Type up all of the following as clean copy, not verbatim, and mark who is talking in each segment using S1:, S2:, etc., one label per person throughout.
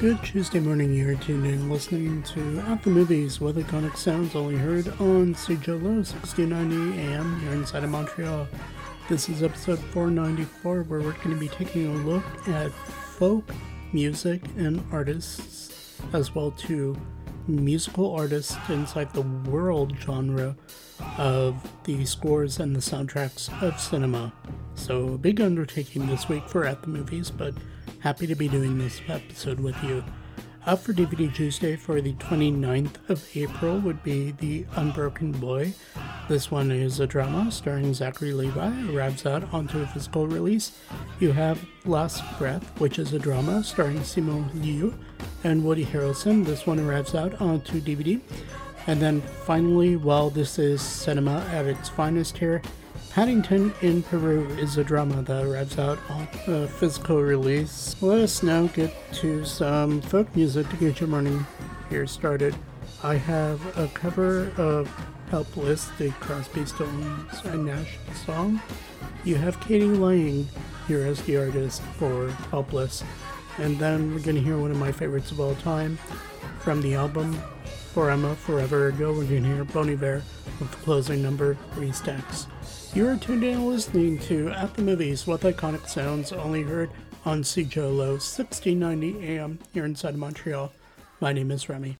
S1: Good Tuesday morning, you're tuned in listening to At the Movies with iconic sounds only heard on CJLO 1690 AM here inside of Montreal. This is episode 494 where we're going to be taking a look at folk music and artists, as well to musical artists inside the world genre of the scores and the soundtracks of cinema. So a big undertaking this week for At the Movies, but happy to be doing this episode with you. Up for DVD Tuesday for the 29th of April would be The Unbroken Boy. This one is a drama starring Zachary Levi, arrives out onto a physical release. You have Last Breath, which is a drama starring Simon Liu and Woody Harrelson. This one arrives out onto DVD. And then finally, while this is cinema at its finest here, Paddington in Peru is a drama that arrives out on a physical release. Let us now get to some folk music to get your morning here started. I have a cover of Helpless, the Crosby, Stills and Nash song. You have Katie Lang here as the artist for Helpless. And then we're going to hear one of my favorites of all time from the album For Emma Forever Ago. We're going to hear Bon Iver with the closing number, 3 Stacks. You are tuned in listening to At the Movies with iconic sounds only heard on CJLO 1690 AM here inside Montreal. My name is Remy.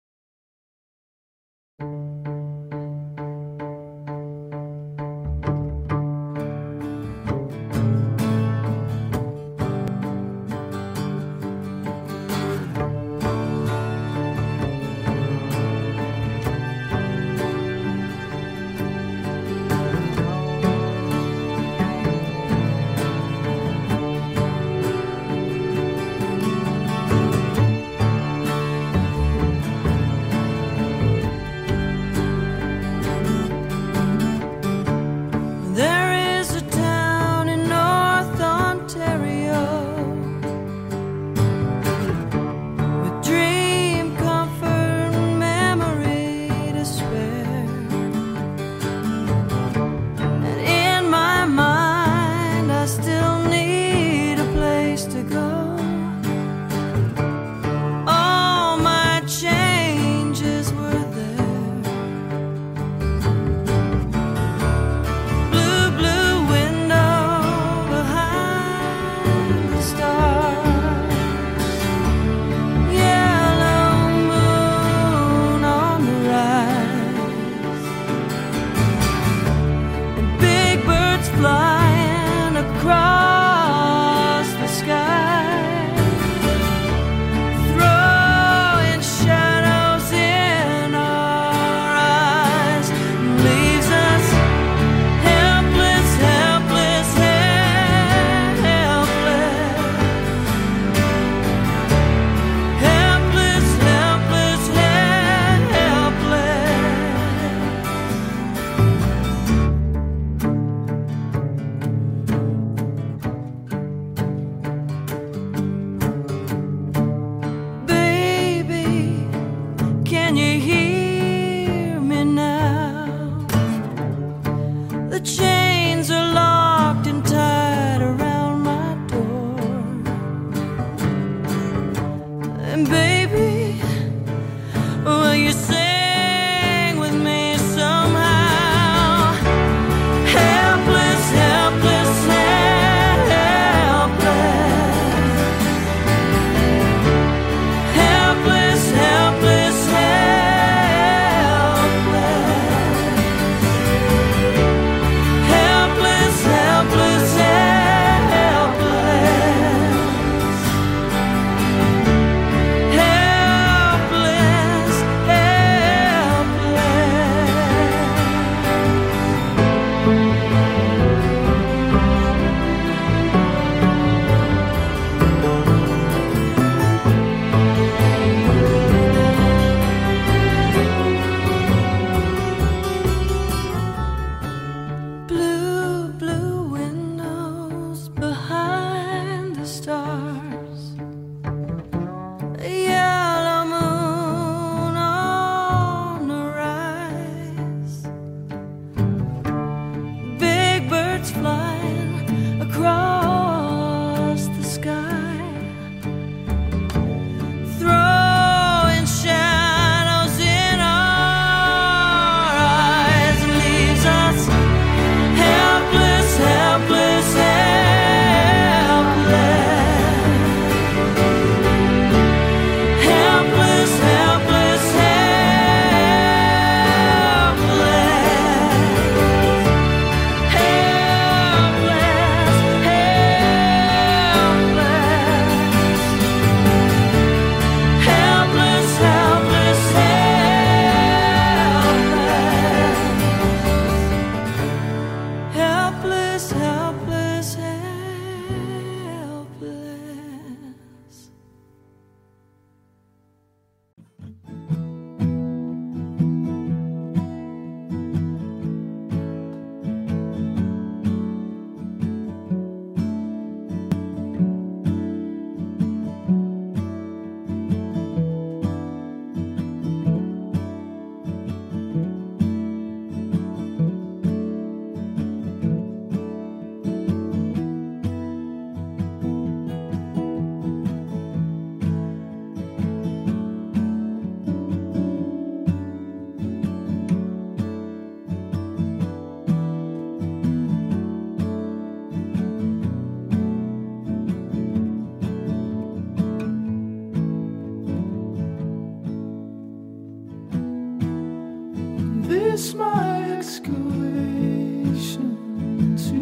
S2: This my excavation to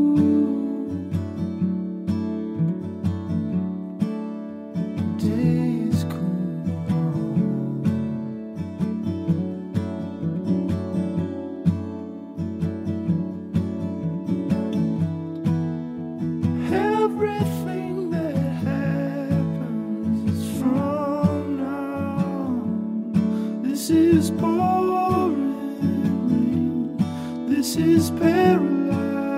S2: days cool on. Everything that happens is from now. This is pouring. This is paralyzed.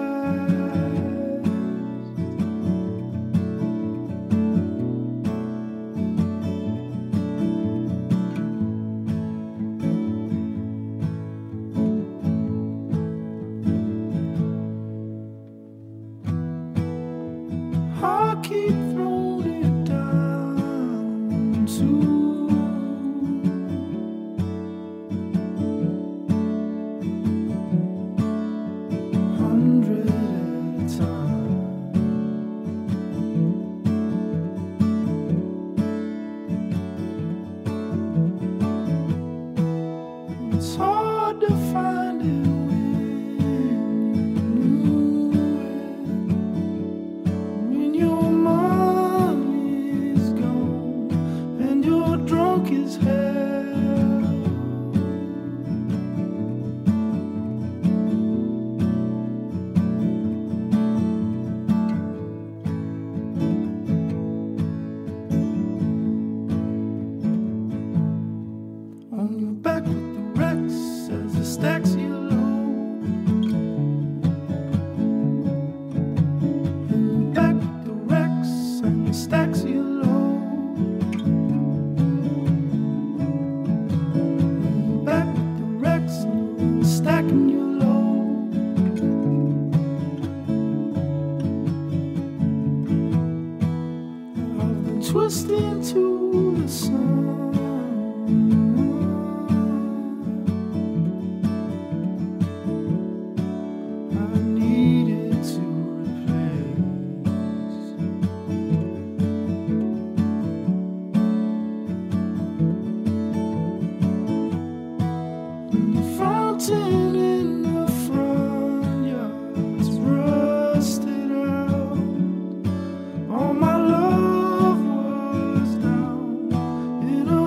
S2: I keep throwing it down to it's hard to find it when your money's gone and you're drunk as hell. On your back with the Rex as the stacks you low. On your back with the Rex and the stacks you low. On your back with the Rex and the stacking you low. I've been twisting to the sun. Fountain in the front yard's rusted out. All my love was down in a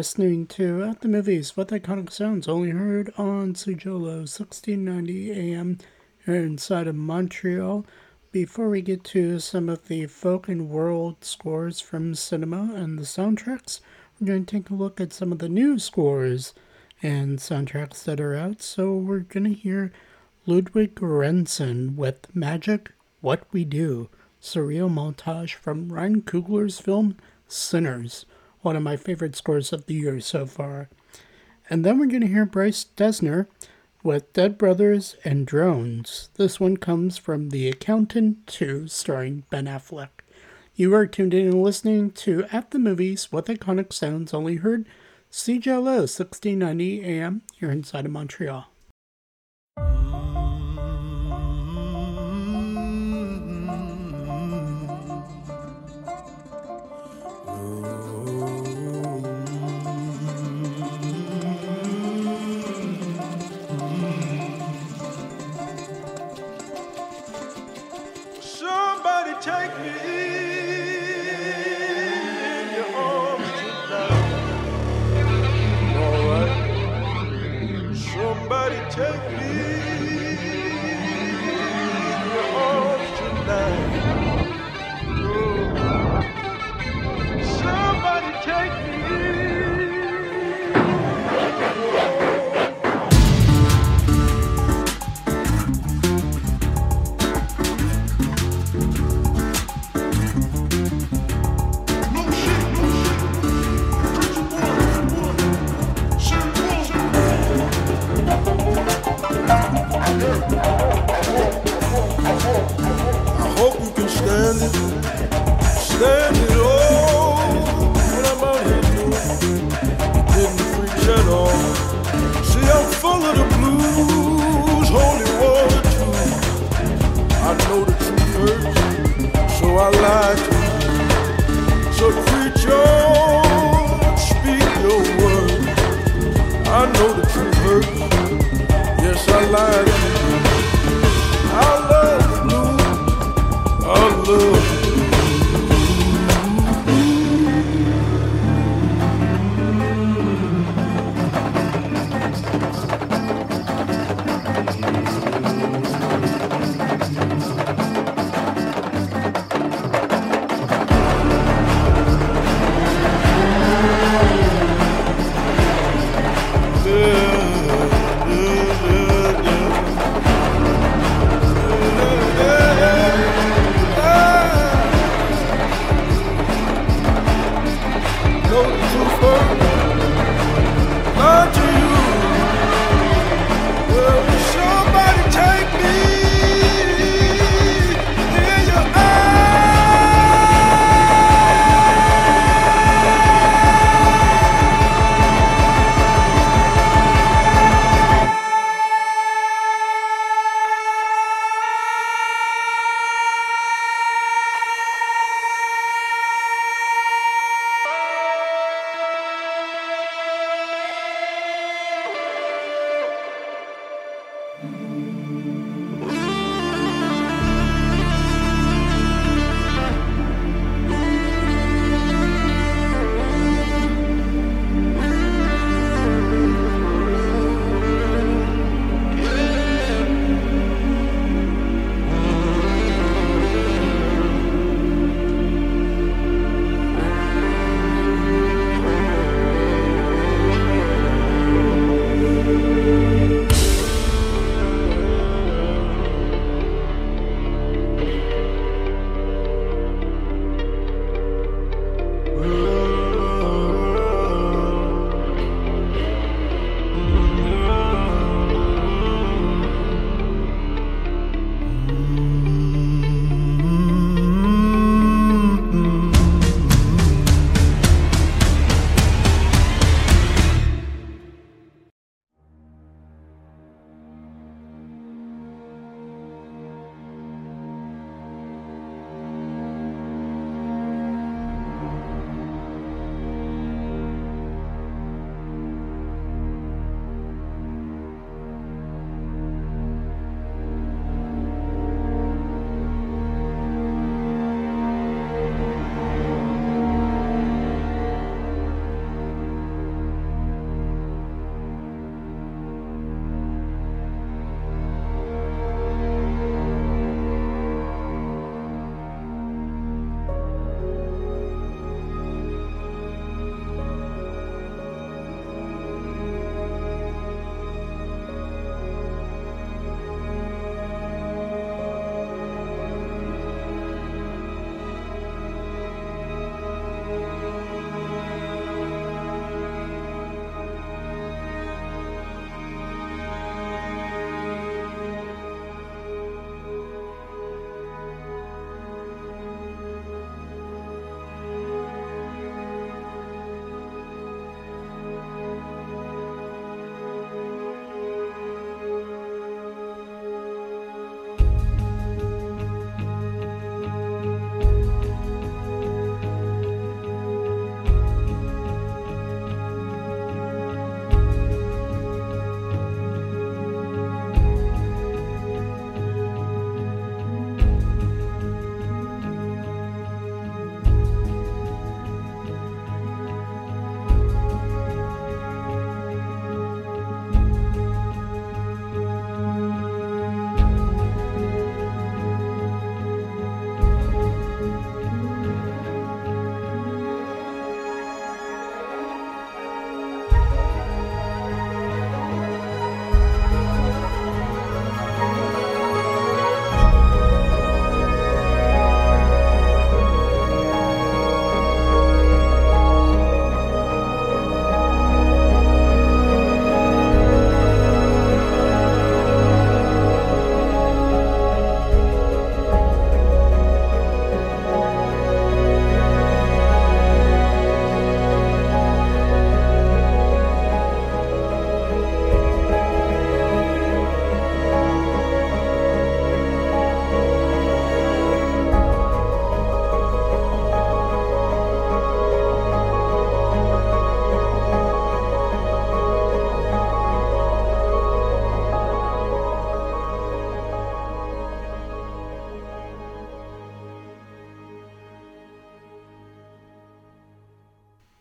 S1: Listening to At the Movies with Iconic Sounds, only heard on CJLO 1690 AM here inside of Montreal. Before we get to some of the folk and world scores from cinema and the soundtracks, we're going to take a look at some of the new scores and soundtracks that are out. So we're going to hear Ludwig Göransson with Magic, What We Do, surreal montage from Ryan Coogler's film Sinners, one of my favorite scores of the year so far. And then we're going to hear Bryce Dessner with Dead Brothers and Drones. This one comes from The Accountant 2, starring Ben Affleck. You are tuned in and listening to At the Movies with Iconic Sounds, only heard CJLO 1690 AM here inside of Montreal.
S2: Take me in your arms tonight. All right. Somebody take me in your arms tonight. Oh. Somebody take me. Stand it all when I'm out here doing. You didn't preach at all. See, I'm full of the blues, holy water too. I know the truth hurts, so I lie to you. So preach on, speak your word. I know the truth hurts, yes I lie to you. I love the blues, I love.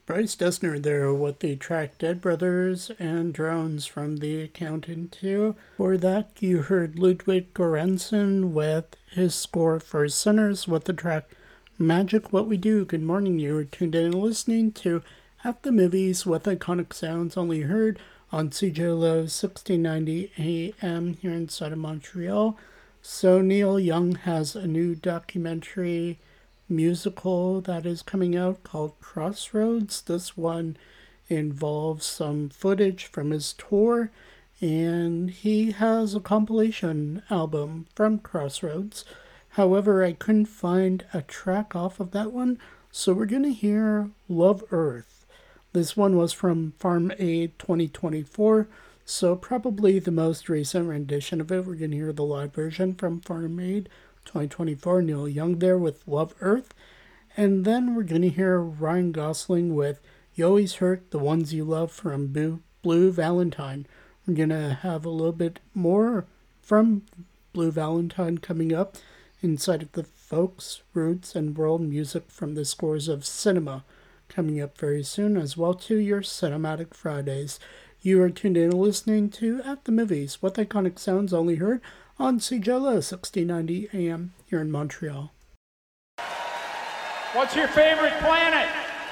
S1: Bryce Dessner there with the track Dead Brothers and Drones from The Accountant 2. For that, you heard Ludwig Göransson with his score for Sinners with the track Magic What We Do. Good morning, you are tuned in and listening to At the Movies with Iconic Sounds, only heard on CJLO 1690 AM here inside of Montreal. So Neil Young has a new documentary musical that is coming out called Crossroads. This one involves some footage from his tour, and he has a compilation album from Crossroads. However, I couldn't find a track off of that one, so we're going to hear Love Earth. This one was from Farm Aid 2024, so probably the most recent rendition of it. We're going to hear the live version from Farm Aid 2024, Neil Young there with Love Earth. And then we're going to hear Ryan Gosling with You Always Hurt the Ones You Love from Blue Valentine. We're going to have a little bit more from Blue Valentine coming up inside of the folks, roots, and world music from the scores of cinema coming up very soon, as well to your Cinematic Fridays. You are tuned in and listening to At the Movies with Iconic Sounds, only heard on CJLO 1690 AM here in Montreal.
S3: What's your favorite planet?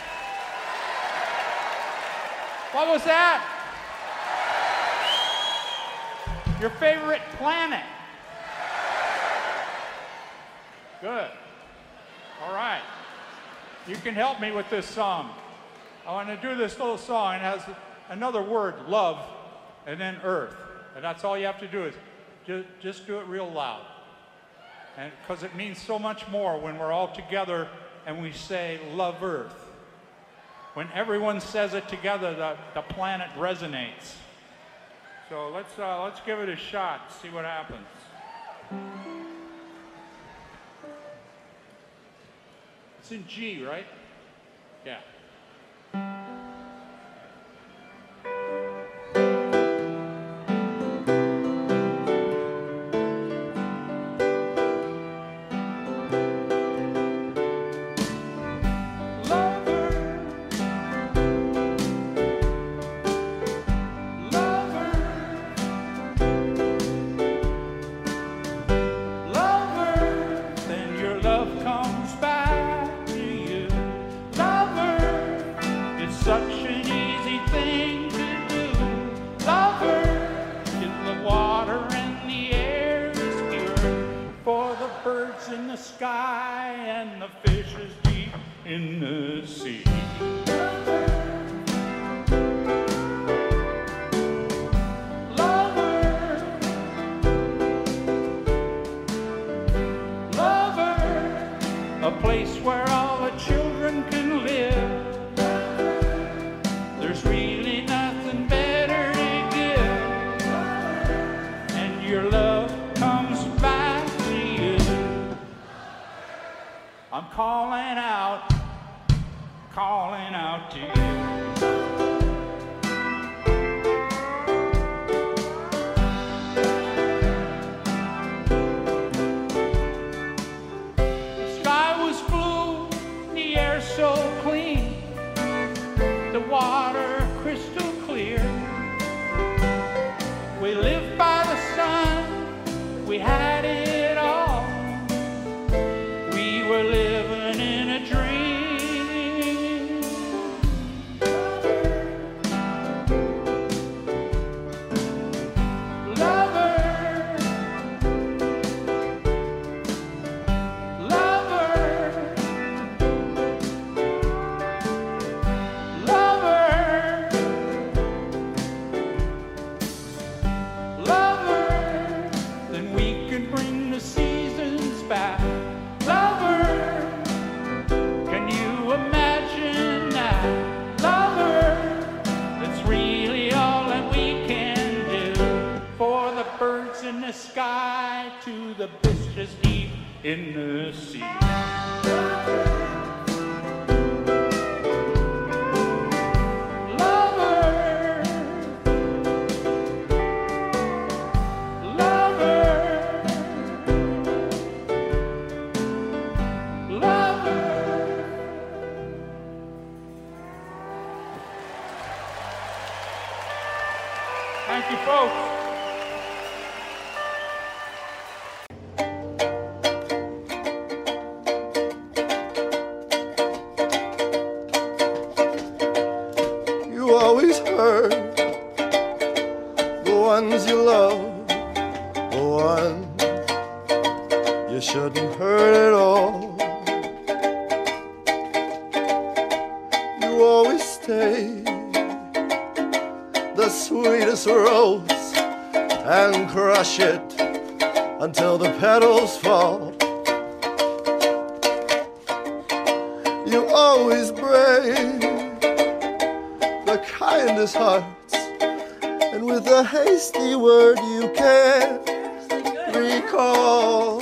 S3: What was that? Your favorite planet? Good. All right. You can help me with this song. I want to do this little song. It has another word, love, and then earth. And that's all you have to do is just do it real loud. And because it means so much more when we're all together and we say love earth. When everyone says it together, the planet resonates. So let's give it a shot, see what happens. It's in G, right? Yeah. Sky and the fishes deep in the sea. Lover, lover, a place where all the children can live. There's really nothing better to give, and your love comes back to you. I'm calling out to you. The sky was blue, the air so clean, the water crystal clear. We lived by the sun, we had it all. We were living in a dream. Lover, lover, lover, lover, then we could bring the seasons back. Lover, can you imagine that? Lover, that's really all that we can do. For the birds in the sky to the fishes deep in the sea. Lover, lover, lover. folks.
S2: You always hurt the ones you love, the ones you shouldn't hurt at all. You always stay the sweetest rose and crush it until the petals fall. You always break the kindest hearts, and with a hasty word you can't recall.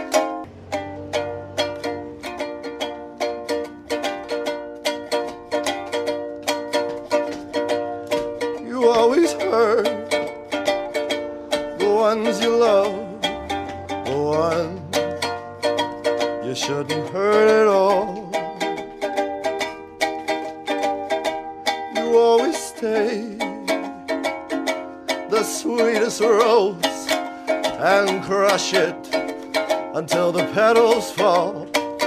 S2: You always hurt the ones you love, the ones you shouldn't hurt at all. You always stay the sweetest rose and crush it until the petals fall.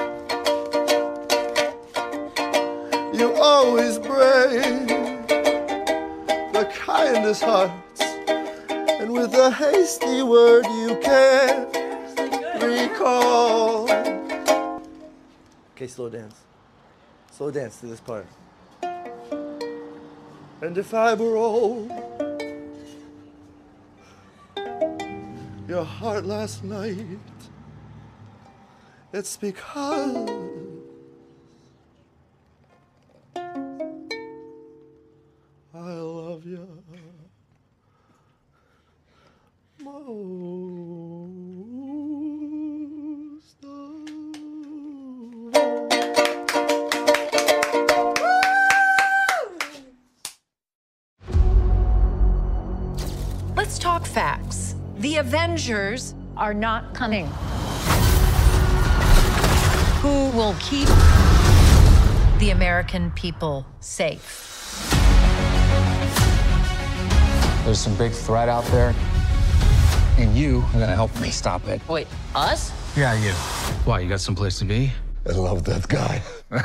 S2: You always break the kindest hearts, and with a hasty word you can't recall. Okay, slow dance. Slow dance to this part. And if I broke your heart last night, it's because I love you most of all.
S4: Let's talk facts. The Avengers
S5: are not coming.
S4: who will keep the American people safe.
S6: There's some big threat out there, and you are gonna help me stop it.
S5: Wait, us?
S6: Yeah, you. Why, you got someplace to be?
S2: I love that guy.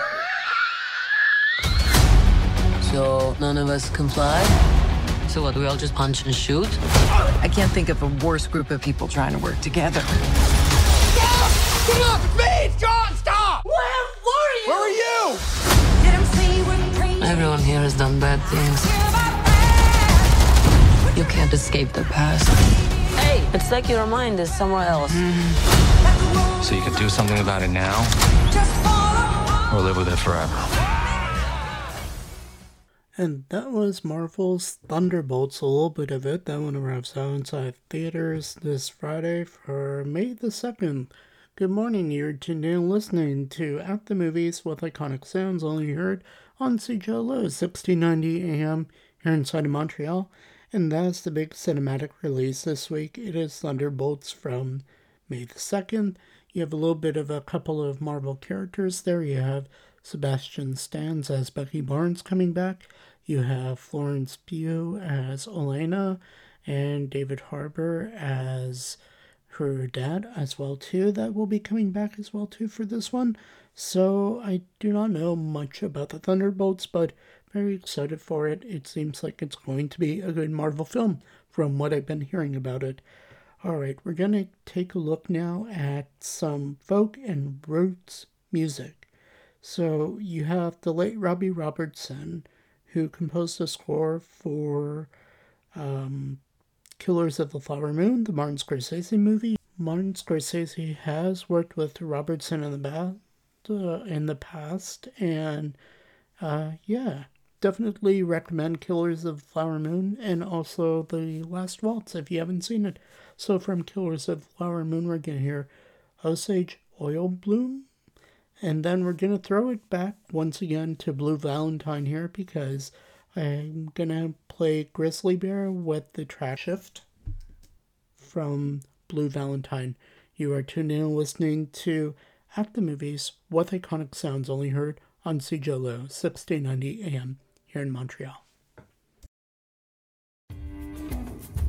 S5: So none of us comply? So what, do we all just punch and shoot?
S7: I can't think of a worse group of people trying to work together.
S8: Stop! Get off the speed! John, stop! Where were you?
S5: Everyone here has done bad things. You can't escape the past. Hey, it's like your mind is somewhere else.
S6: So you can do something about it now, or live with it forever.
S1: And that was Marvel's Thunderbolts, a little bit of it. That one arrives out inside theaters this Friday for May the 2nd. Good morning, you're tuned in listening to At the Movies with iconic sounds only heard on CJLO 1690 AM here inside of Montreal. And that's the big cinematic release this week. It is Thunderbolts from May the 2nd. You have a little bit of a couple of Marvel characters there. You have Sebastian Stan as Bucky Barnes coming back. You have Florence Pugh as Elena and David Harbour as her dad as well too. That will be coming back as well too for this one. So I do not know much about the Thunderbolts, but very excited for it. It seems like it's going to be a good Marvel film from what I've been hearing about it. Alright, we're going to take a look now at some folk and roots music. So you have the late Robbie Robertson, who composed the score for Killers of the Flower Moon, the Martin Scorsese movie. Martin Scorsese has worked with Robertson in the past, and yeah, definitely recommend Killers of the Flower Moon and also The Last Waltz if you haven't seen it. So from Killers of the Flower Moon, we're going to hear Osage Oil Bloom. And then we're going to throw it back once again to Blue Valentine here because I'm going to play Grizzly Bear with the track shift from Blue Valentine. You are tuned in and listening to At the Movies with iconic sounds only heard on CJLO 1690 AM here in Montreal.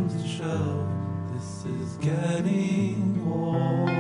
S9: close the shelf. This is getting old.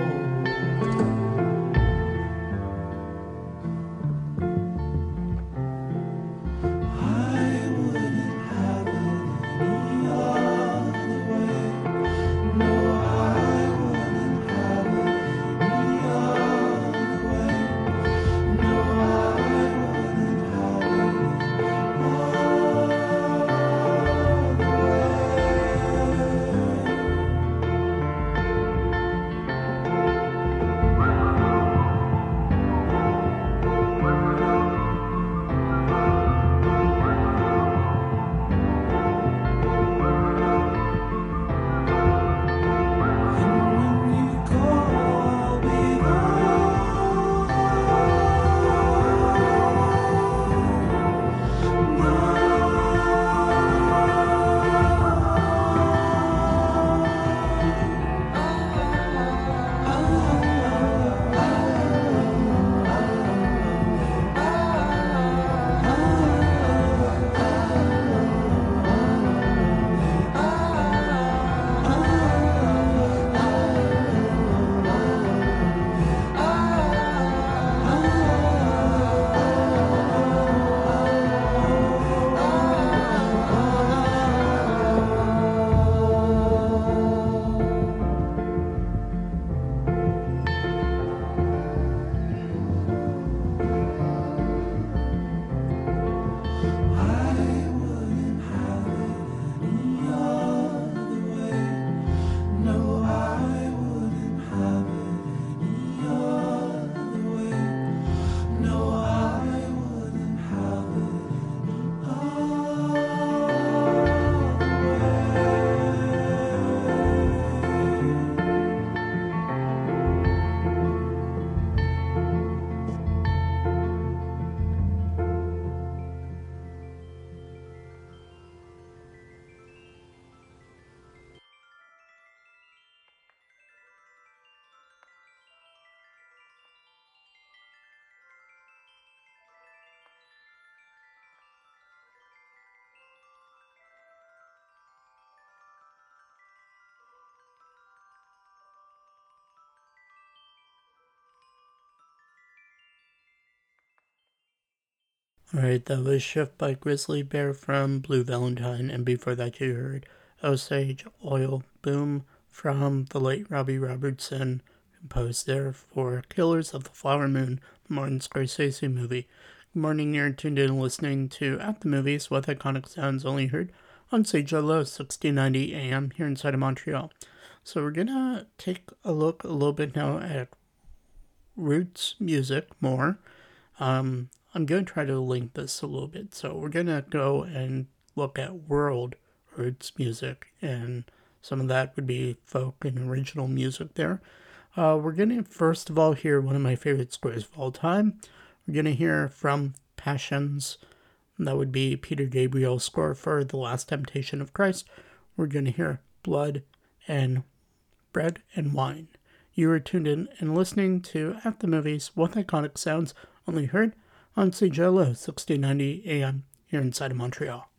S1: Alright, that was Shift by Grizzly Bear from Blue Valentine, and before that you heard Osage Oil Boom from the late Robbie Robertson, composed there for Killers of the Flower Moon, the Martin Scorsese movie. Good morning, you're tuned in listening to At the Movies with iconic sounds only heard on CJLO 1690 AM here inside of Montreal. So we're gonna take a look a little bit now at roots music more. I'm going to try to link this a little bit. So we're going to go and look at world roots music, and some of that would be folk and original music there. We're going to first of all hear one of my favorite scores of all time. We're going to hear from Passions. That would be Peter Gabriel's score for The Last Temptation of Christ. We're going to hear Blood and Bread and Wine. You are tuned in and listening to At the Movies with iconic sounds only heard on CJLO 1690 AM here inside of Montreal.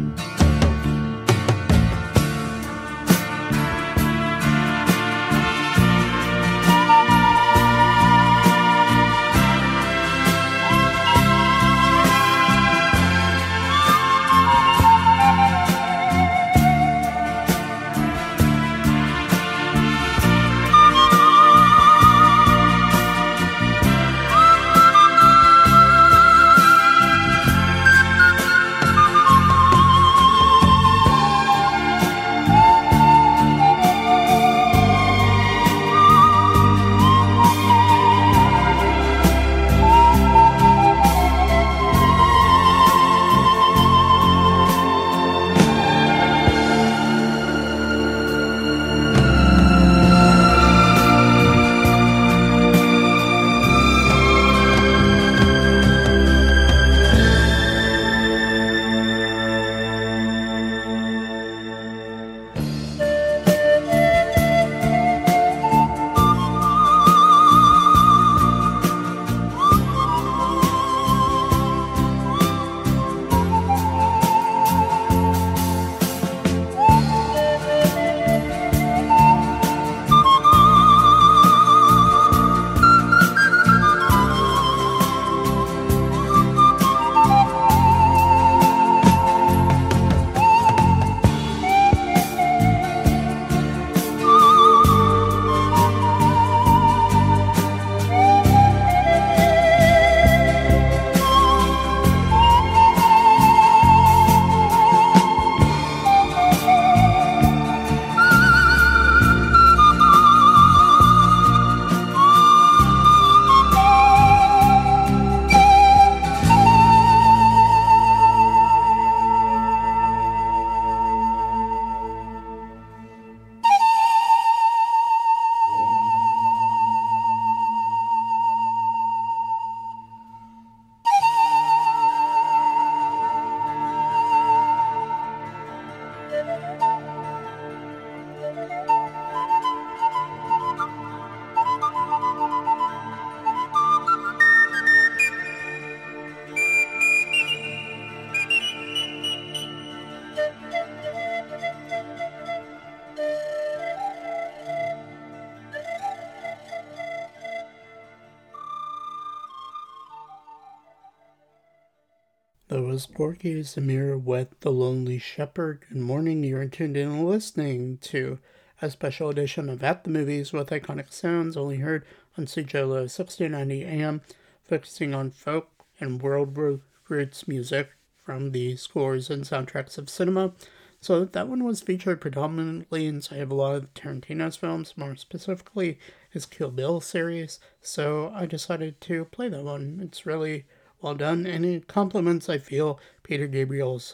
S1: That was Gorky Zamir with The Lonely Shepherd. Good morning, you're tuned in and listening to a special edition of At the Movies with Iconic Sounds, only heard on CJLO 1690 AM, focusing on folk and world roots music from the scores and soundtracks of cinema. So that one was featured predominantly inside of a lot of Tarantino's films, more specifically his Kill Bill series, so I decided to play that one. It's really well done, and it complements, I feel, Peter Gabriel's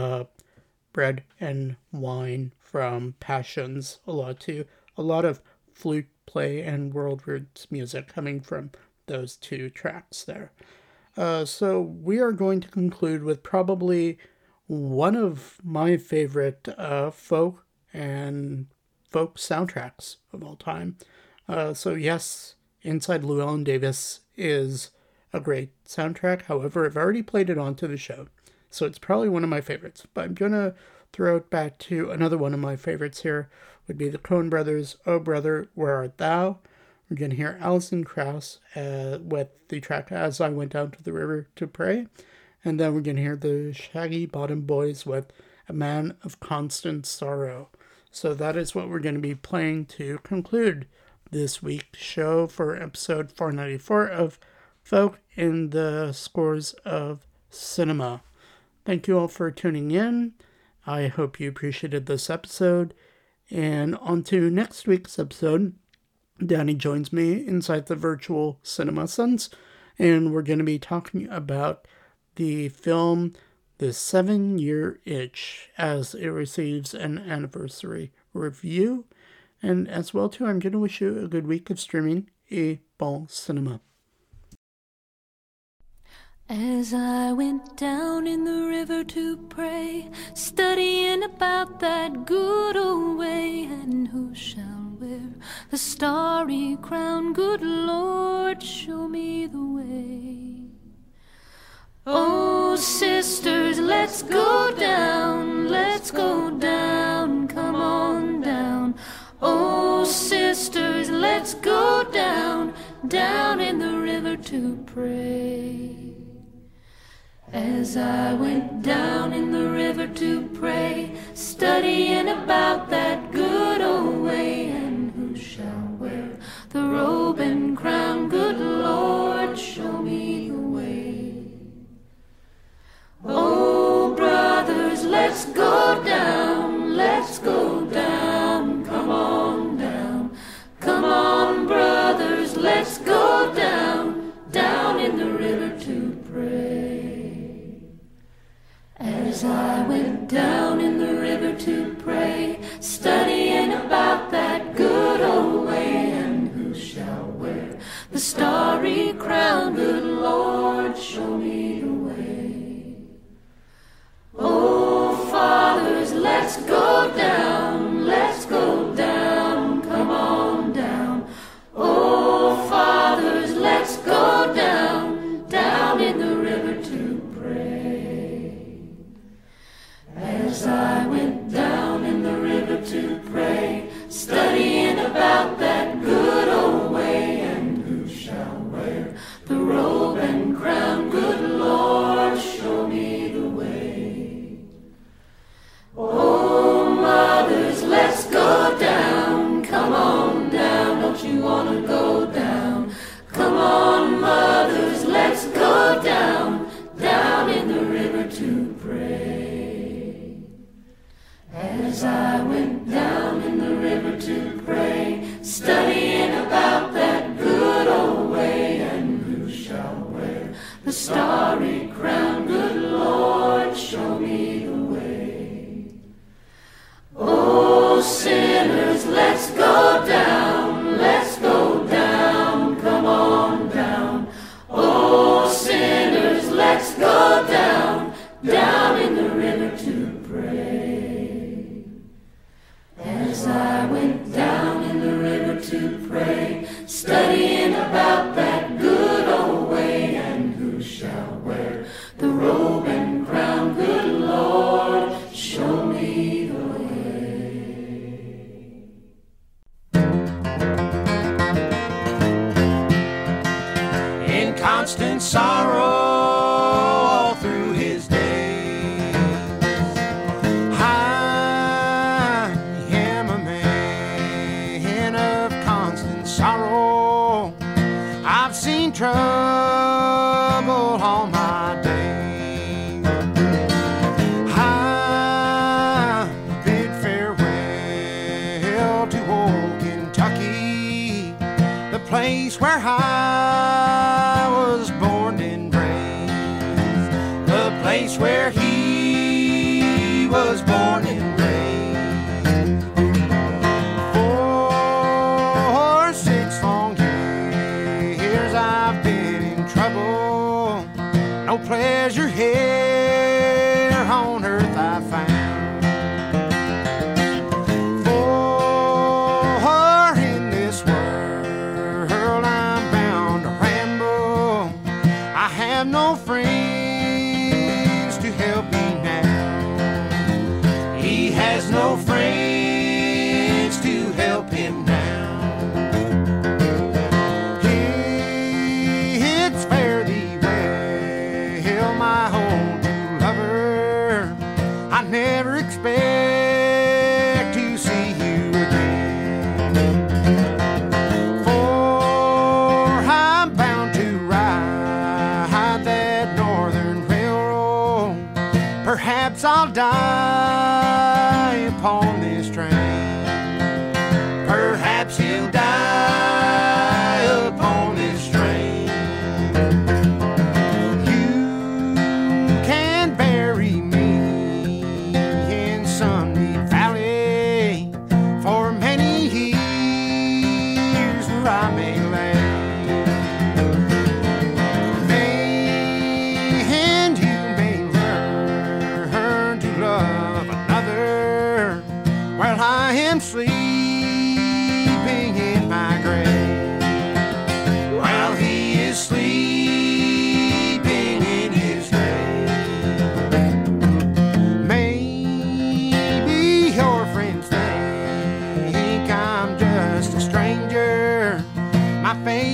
S1: Bread and Wine from Passions a lot too. A lot of flute play and world roots music coming from those two tracks there. So we are going to conclude with probably one of my favorite folk soundtracks of all time. So yes, Inside Llewyn Davis is a great soundtrack. However, I've already played it onto the show, so it's probably one of my favorites. But I'm gonna throw it back to another one of my favorites here, would be the Coen Brothers' Oh Brother, Where Art Thou? We're gonna hear Alison Krauss with the track As I Went Down to the River to Pray. And then we're gonna hear the Shaggy Bottom Boys with A Man of Constant Sorrow. So that is what we're gonna be playing to conclude this week's show for episode 494 of Folk in the Scores of Cinema. Thank you all for tuning in. I hope you appreciated this episode. And on to next week's episode. Danny joins me inside the virtual Cinema Sense, and we're going to be talking about the film The 7-Year Itch as it receives an anniversary review. And as well, too, I'm going to wish you a good week of streaming. Et bon cinéma.
S10: As I went down in the river to pray, studying about that good old way, and who shall wear the starry crown? Good Lord, show me the way. Oh, Oh, sisters, let's go down, let's go down, come on down. Oh, sisters, let's go down, down in the river to pray. As I went down in the river to pray, studying about that good old way, and who shall wear the robe and crown? Good Lord, show me the way. Oh, brothers, let's go down, let's go down, come on down. Come on, brothers, let's go down, down in the river to pray. As I went down in the river to pray, studying about that good old way, and who shall wear the starry crown? Good Lord, show me the way. Oh, fathers, let's go down, let's go down, come on down. Oh, fathers, let's go down, down in the river to pray. As I went down in the river to pray, studying about that good old way, and who shall wear the robe and crown? Good Lord, show me the way. Oh, mothers, let's go down, come on down, don't you want to go down? Come on, mothers, let's go down, down in the river to pray. As I went down in the river to pray, studying about that good old way, and who shall wear the starry crown? Good Lord, show me the way. Oh, sinners, let's go down, let's go down, come on down. Oh, sinners, let's go down, down in the river to pray. As I went down in the river to pray, studying about that good old way, and who shall wear the robe and crown? Good Lord, show me the way.
S11: In constant sorrow all through his days, I am a man of constant sorrow. I've seen trouble all my days. I bid farewell to old Kentucky, the place where I was born and raised, the place where he was born and raised. For 6 long years I've been in trouble, no pleasure here on earth I found. For in this world I'm bound to ramble, I have no friends to help me now. He has no friends to help him now. It's fare thee well, my old new lover. I never expect to see you again, for I'm bound to ride that northern railroad. Perhaps I'll die upon this train. Perhaps he'll die upon this train. You can bury me in Sunny Valley for many years where I may lay. And you may learn to love another while I am sleeping in my grave, while he is sleeping in his grave.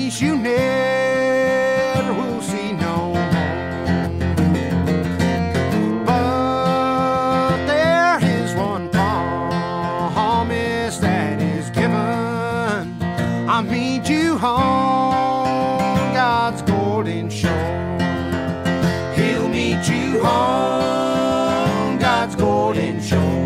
S11: means you never will see no home. But there is one promise that is given. I'll meet you on God's golden shore. He'll meet you on God's golden shore.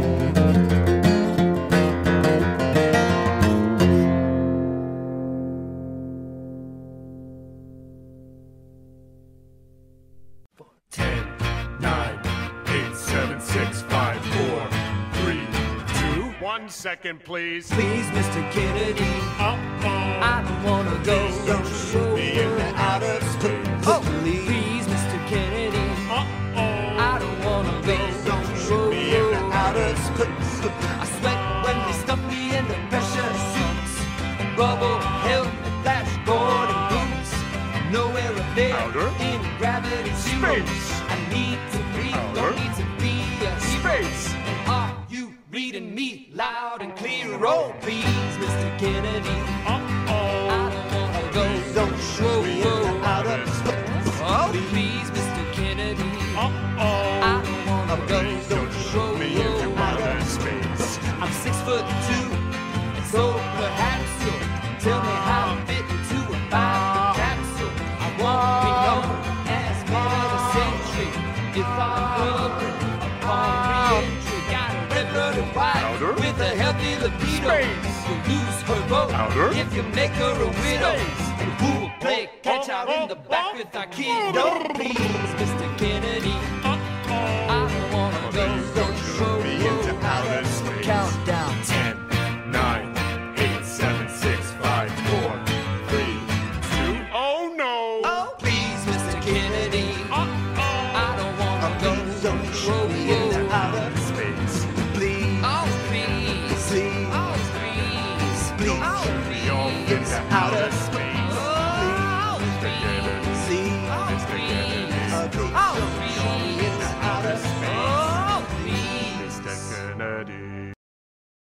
S12: Second, please.
S8: Please, Mr. Kennedy. I don't wanna go. Don't shoot me in the outer space. Oh, please, Mr. Kennedy. I don't wanna go. Don't shoot me in the outer space. I sweat when they stuff me in the pressure suits. Rubble, helmet, flash, board, and boots. Nowhere up there in gravity zero. I need to breathe. Don't need to be a space. Are you reading me loud and clear? Oh, please, Mr. Kennedy. I don't wanna go. Don't show me out of space. Oh, please, Mr. Kennedy. I don't wanna go. Don't show me out of space. I'm 6'2", and so perhaps you'll tell me how I fit into a 5 capsule. I won't be known as mid-century if I'm broken upon re-entry. Got a red-blooded wife with a healthy libido. You'll lose her vote if you make her a widow. And who will play catch out in the back with our kid? Oh, please, Mr. Kennedy. I don't wanna go.